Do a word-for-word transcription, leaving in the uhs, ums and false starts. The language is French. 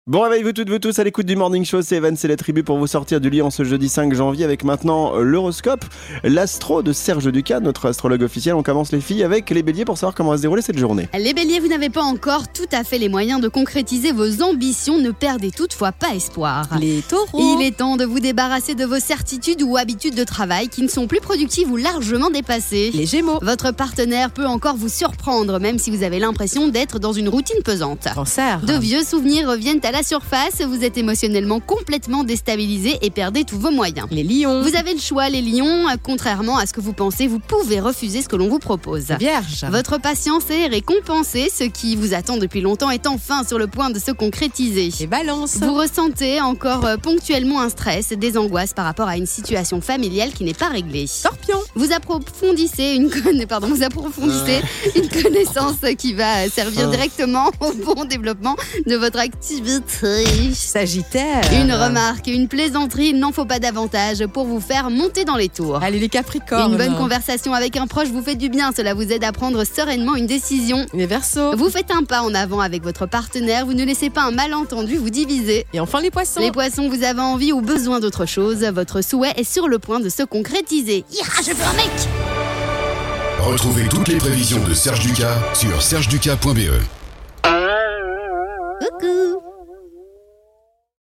Bon réveil vous toutes, vous tous à l'écoute du Morning Show, c'est Evan, c'est la tribu pour vous sortir du lit en ce jeudi cinq janvier avec maintenant l'horoscope, l'astro de Serge Ducas, notre astrologue officiel. On commence les filles avec les béliers pour savoir comment va se dérouler cette journée. Les béliers, vous n'avez pas encore tout à fait les moyens de concrétiser vos ambitions, ne perdez toutefois pas espoir. Les taureaux, il est temps de vous débarrasser de vos certitudes ou habitudes de travail qui ne sont plus productives ou largement dépassées. les gémeaux, Votre partenaire peut encore vous surprendre, même si vous avez l'impression d'être dans une routine pesante. cancer, De vieux souvenirs reviennent à la surface, vous êtes émotionnellement complètement déstabilisé et perdez tous vos moyens. les lions, Vous avez le choix, les lions, contrairement à ce que vous pensez, vous pouvez refuser ce que l'on vous propose. les vierges, Votre patience est récompensée, ce qui vous attend depuis longtemps est enfin sur le point de se concrétiser. les balances, Vous ressentez encore euh, ponctuellement un stress, des angoisses par rapport à une situation familiale qui n'est pas réglée. scorpions, Vous approfondissez une, conna- pardon, vous approfondissez une connaissance qui va servir directement au bon développement de votre activité. sagittaire, Une remarque, une plaisanterie, il n'en faut pas davantage pour vous faire monter dans les tours. allez les capricornes, Une bonne conversation avec un proche vous fait du bien, cela vous aide à prendre sereinement une décision. les verseaux, Vous faites un pas en avant avec votre partenaire, vous ne laissez pas un malentendu vous diviser. et enfin les poissons. Les poissons, vous avez envie ou besoin d'autre chose, votre souhait est sur le point de se concrétiser. Ira, je veux un mec! Retrouvez toutes les prévisions de Serge Ducas sur serge ducas point b e.